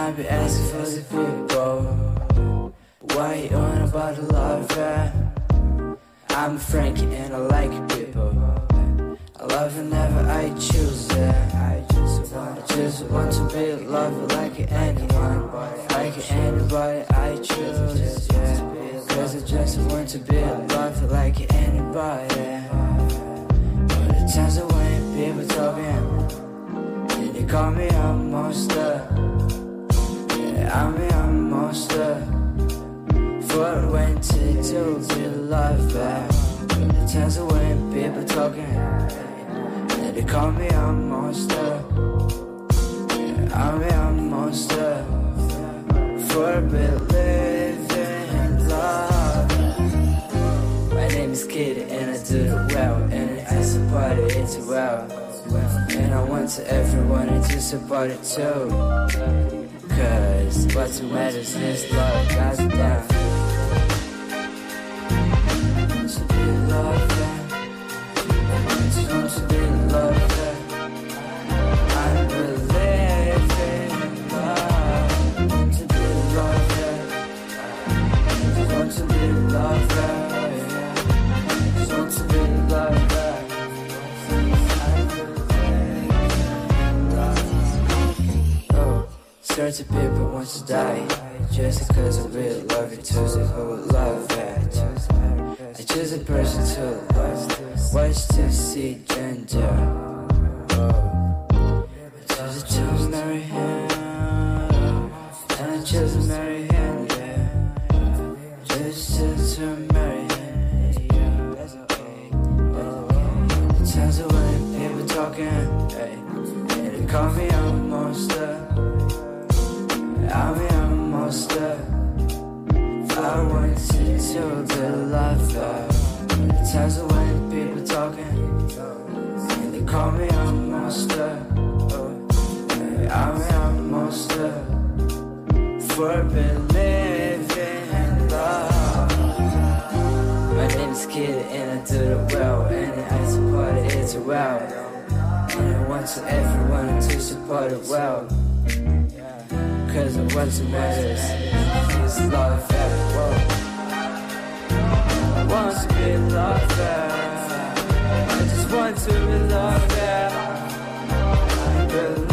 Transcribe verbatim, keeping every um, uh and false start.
might be asking for the people, why you on about the love, yeah? I'm Frankie and I like people. I love whenever I choose it. I just want, I just want to be loved like anyone, like anybody I choose, yeah. Cause I just want to be loved like anybody. But the times that when people talking, and they call me a monster. Yeah, I'm a monster. For when to do be loved back. The times that when people talking, and they call me a monster. Yeah, I'm a monster. For believing in love. My name is Kitty and I do it well, and I support it, it's well. And I want to everyone to support it too. Cause what matters is love, God's love. To be loved, I just want to be loved. I believe in love. Want to be loved, just want to be loved. Just want to be loved. Certain people want to die just because I really love you. Choose a whole love it. I choose a person to love. Watch to see gender. I choose to marry him, and I choose to marry him. Yeah, just to, to marry him. The times when people talking, and they call me a monster. I'm a monster. I want to do the love. The times when people talking, and they call me a monster. I'm a monster. For believing in love. My name is Kid and I do it well, and I support it, it's well. And I want to everyone to support it well. Cause of what matters is love, yeah, whoa. I want to be loved, yeah. I just want to be loved, yeah. I believe